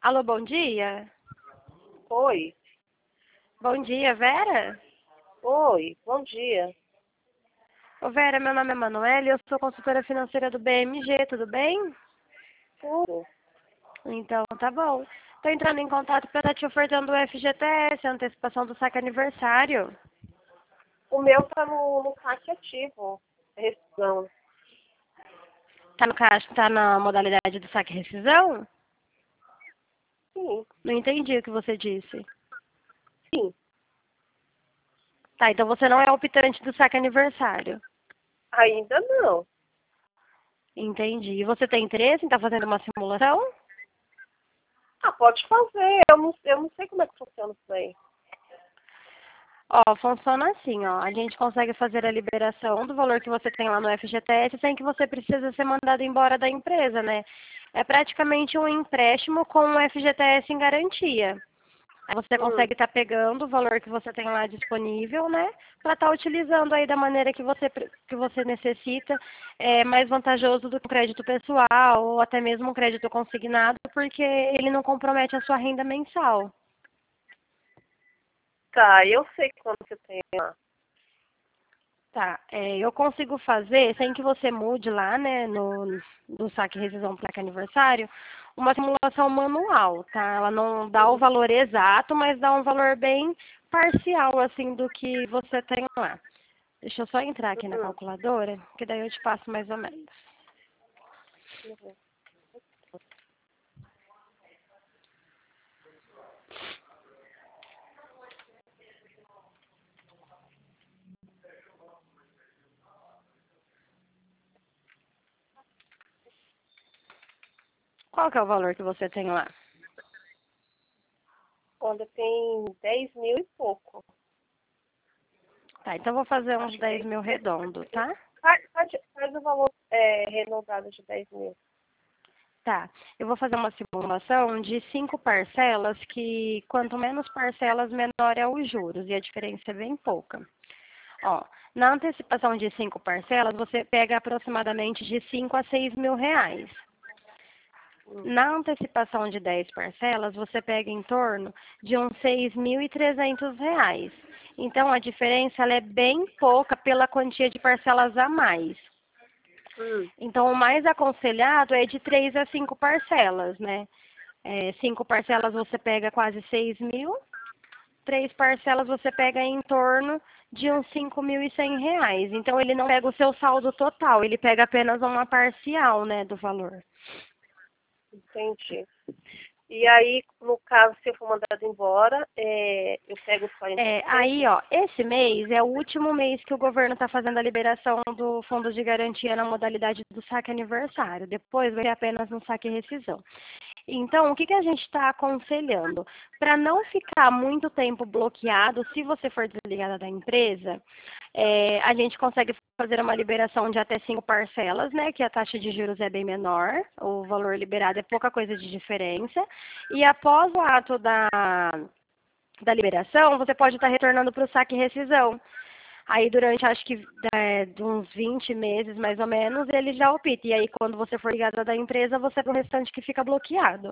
Alô, bom dia? Oi, Bom dia, Vera? oi, bom dia. Ô, Vera, meu nome é Manoela e eu sou consultora financeira do BMG, tudo bem? Tudo. Então, tá bom. Tô entrando em contato para estar te ofertando o FGTS, a antecipação do saque aniversário. O meu tá no CAC ativo, rescisão. Tá no caixa, tá na modalidade do saque rescisão? Sim, Não entendi o que você disse. sim, Tá, então você não é optante do saque aniversário. ainda não. Entendi. E você tem interesse em estar fazendo uma simulação? Ah, pode fazer, eu não sei como é que funciona isso aí. Ó, funciona assim, ó. A gente consegue fazer a liberação do valor que você tem lá no FGTS sem que você precisa ser mandado embora da empresa, né? É praticamente um empréstimo com o FGTS em garantia. Aí você Hum, consegue estar pegando o valor que você tem lá disponível, né? Para estar utilizando aí da maneira que você necessita. É mais vantajoso do que o crédito pessoal ou até mesmo o crédito consignado, porque ele não compromete a sua renda mensal. tá, eu sei quando você tem lá. Tá, eu consigo fazer, sem que você mude lá, né, no saque rescisão placa aniversário, uma simulação manual, tá? Ela não dá o valor exato, mas dá um valor bem parcial, assim, do que você tem lá. Deixa eu só entrar aqui na Hum, calculadora, que daí eu te passo mais ou menos. uhum. Qual que é o valor que você tem lá? Quando tem 10 mil e pouco. Tá, então eu vou fazer uns Acho que 10 mil redondo, tá? faz o valor arredondado de 10 mil. Tá, eu vou fazer uma simulação de 5 parcelas, que quanto menos parcelas, menor é os juros, e a diferença é bem pouca. Ó, na antecipação de 5 parcelas, você pega aproximadamente de 5 a 6 mil reais. Hum, Na antecipação de 10 parcelas, você pega em torno de uns 6.300 reais. Então, a diferença ela é bem pouca pela quantia de parcelas a mais. hum, Então, o mais aconselhado é de 3 a 5 parcelas, né? 5 parcelas você pega quase 6 mil, 3 parcelas você pega em torno de uns 5.100 reais. Então, ele não pega o seu saldo total, ele pega apenas uma parcial, né, do valor. entendi. E aí, no caso, se eu for mandado embora, eu pego os 40%? Aí, ó, esse mês é o último mês que o governo está fazendo a liberação do fundo de garantia na modalidade do saque aniversário. Depois vai ser apenas no saque rescisão. Então, o que a gente está aconselhando? Para não ficar muito tempo bloqueado, se você for desligada da empresa, a gente consegue fazer uma liberação de até 5 parcelas, né? Que a taxa de juros é bem menor, o valor liberado é pouca coisa de diferença. E após o ato da liberação, você pode estar retornando para o saque rescisão. Aí durante, acho que de uns 20 meses, mais ou menos, ele já opta. E aí, quando você for ligada da empresa, você é o restante que fica bloqueado.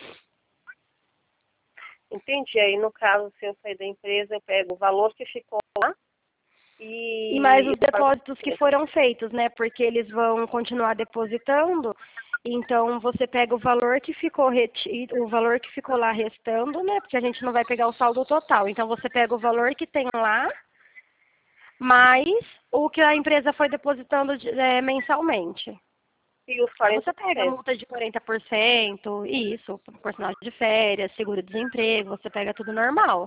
Entendi. Aí, no caso, se eu sair da empresa, eu pego o valor que ficou lá E mais e os eu pago depósitos que foram feitos, né? Porque eles vão continuar depositando. Então, você pega o valor que ficou o valor que ficou lá restando, né? Porque a gente não vai pegar o saldo total. Então, você pega o valor que tem lá, mais o que a empresa foi depositando mensalmente. e os Aí quarenta você por pega a cento. multa de 40%, isso, porcentagem de férias, seguro-desemprego, você pega tudo normal.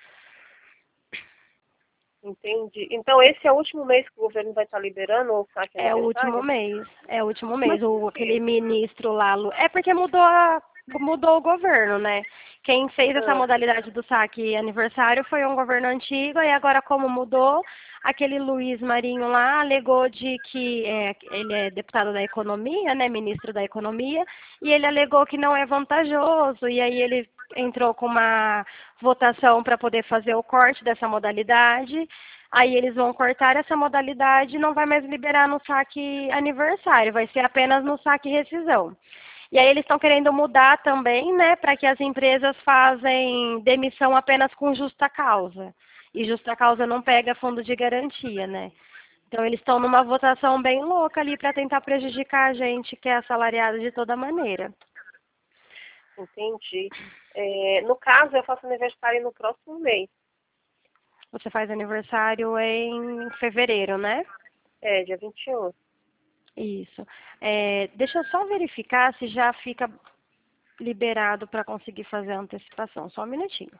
Entendi. Então, esse é o último mês que o governo vai estar liberando o saque É o último aniversário? mês, é o último Mas mês. por Aquele quê? ministro lá, é porque mudou o governo, né? Quem fez essa Ah, modalidade do saque aniversário foi um governo antigo, e agora como mudou, aquele Luiz Marinho lá alegou de que ele é deputado da economia, né, ministro da economia, e ele alegou que não é vantajoso, e aí ele entrou com uma votação para poder fazer o corte dessa modalidade. Aí eles vão cortar essa modalidade e não vai mais liberar no saque aniversário, vai ser apenas no saque rescisão. E aí eles estão querendo mudar também, né, para que as empresas fazem demissão apenas com justa causa. E justa causa não pega fundo de garantia, né? Então eles estão numa votação bem louca ali para tentar prejudicar a gente que é assalariado de toda maneira. Entendi. No caso, eu faço aniversário no próximo mês. Você faz aniversário em fevereiro, né? Dia 21. Isso. Deixa eu só verificar se já fica liberado para conseguir fazer a antecipação. Só um minutinho.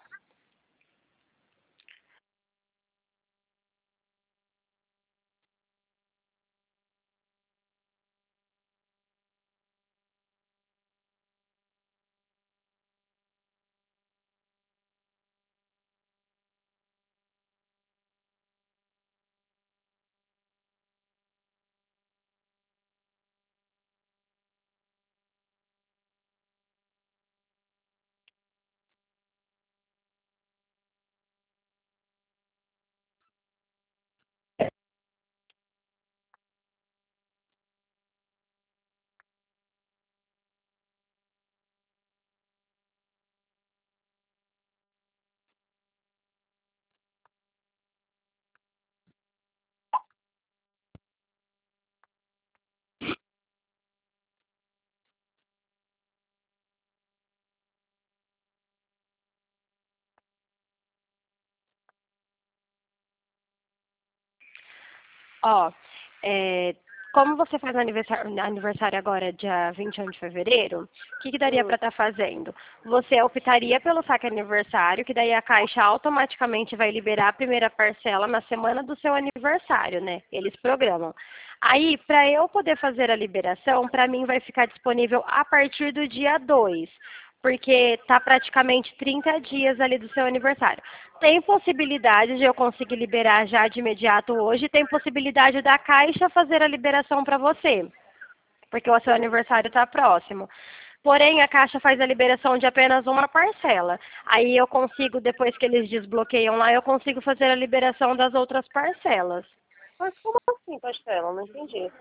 Ó, como você faz aniversário agora, dia 21 de fevereiro, o que daria para estar fazendo? Você optaria pelo saque aniversário, que daí a Caixa automaticamente vai liberar a primeira parcela na semana do seu aniversário, né? Eles programam. Aí, para eu poder fazer a liberação, para mim vai ficar disponível a partir do dia 2, porque está praticamente 30 dias ali do seu aniversário. Tem possibilidade de eu conseguir liberar já de imediato hoje, tem possibilidade da Caixa fazer a liberação para você, porque o seu aniversário está próximo. Porém, a Caixa faz a liberação de apenas uma parcela. Aí eu consigo, depois que eles desbloqueiam lá, eu consigo fazer a liberação das outras parcelas. Mas como assim, parcela? Não entendi.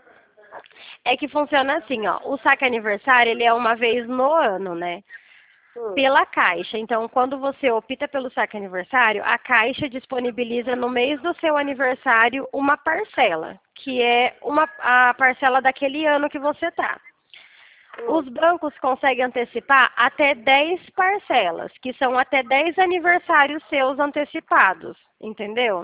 É que funciona assim, ó. O saque aniversário, ele é uma vez no ano, né? Pela Caixa. Então, quando você opta pelo saque aniversário, a Caixa disponibiliza no mês do seu aniversário uma parcela, que é a parcela daquele ano que você está. Os bancos conseguem antecipar até 10 parcelas, que são até 10 aniversários seus antecipados, entendeu?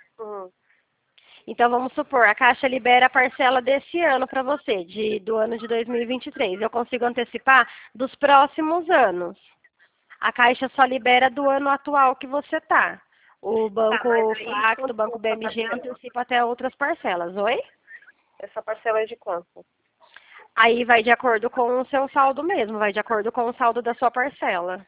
Então, vamos supor, a Caixa libera a parcela desse ano para você, do ano de 2023. Eu consigo antecipar dos próximos anos. A Caixa só libera do ano atual que você está. O Banco Facto, o Banco BMG antecipa até outras parcelas. Oi? Essa parcela é de quanto? Aí vai de acordo com o seu saldo mesmo, vai de acordo com o saldo da sua parcela.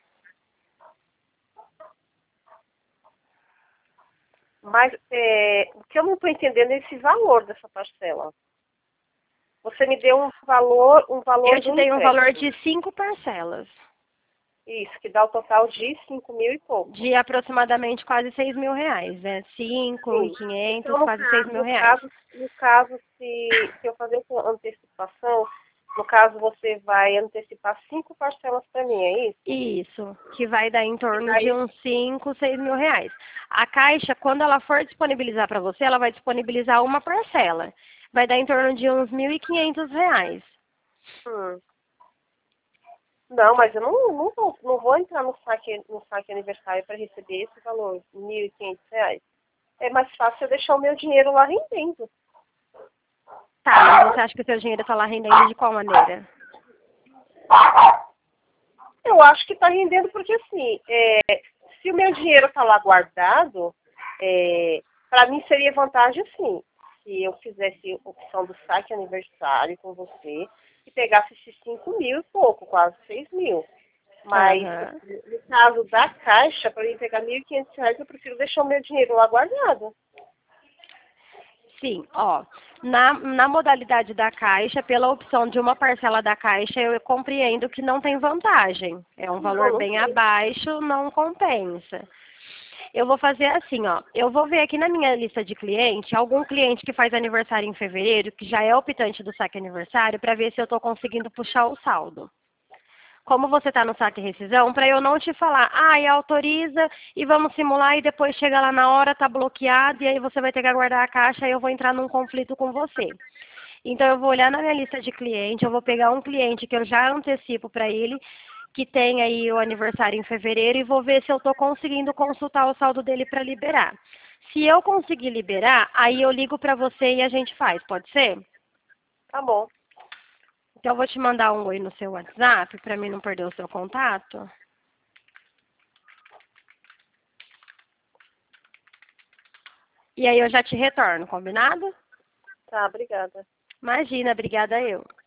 Mas o que eu não estou entendendo é esse valor dessa parcela. Você me deu um valor Eu te dei um valor de 5 parcelas. Isso, que dá o total de 5 mil e pouco. De aproximadamente quase 6 mil reais, né? 5.500, então, quase 6 mil reais. No caso, se eu fazer com antecipação, no caso você vai antecipar 5 parcelas para mim, é isso? Isso, que vai dar em torno de uns 5, 6 mil reais. A Caixa, quando ela for disponibilizar para você, ela vai disponibilizar uma parcela. Vai dar em torno de uns 1.500 reais. Não, mas eu não vou entrar no saque aniversário para receber esse valor, R$ 1.500. É mais fácil eu deixar o meu dinheiro lá rendendo. Tá, mas você acha que o seu dinheiro está lá rendendo de qual maneira? Eu acho que está rendendo porque, assim, se o meu dinheiro está lá guardado, para mim seria vantagem, sim, se eu fizesse a opção do saque aniversário com você e pegasse esses 5 mil e pouco, quase 6 mil. Mas, no caso da Caixa, para mim pegar R$ 1.500, eu prefiro deixar o meu dinheiro lá guardado. Sim, ó, na modalidade da Caixa, pela opção de uma parcela da Caixa, eu compreendo que não tem vantagem. É um valor bem abaixo, não compensa. Eu vou fazer assim, ó, eu vou ver aqui na minha lista de cliente, algum cliente que faz aniversário em fevereiro, que já é optante do saque aniversário, para ver se eu estou conseguindo puxar o saldo. como você está no saque rescisão, para eu não te falar, autoriza e vamos simular e depois chega lá na hora, está bloqueado e aí você vai ter que aguardar a caixa e eu vou entrar num conflito com você. Então eu vou olhar na minha lista de cliente, eu vou pegar um cliente que eu já antecipo para ele, que tem aí o aniversário em fevereiro e vou ver se eu estou conseguindo consultar o saldo dele para liberar. Se eu conseguir liberar, aí eu ligo para você e a gente faz, pode ser? Tá bom. Então eu vou te mandar um oi no seu WhatsApp para mim não perder o seu contato. E aí eu já te retorno, combinado? Tá, obrigada. Imagina, obrigada eu.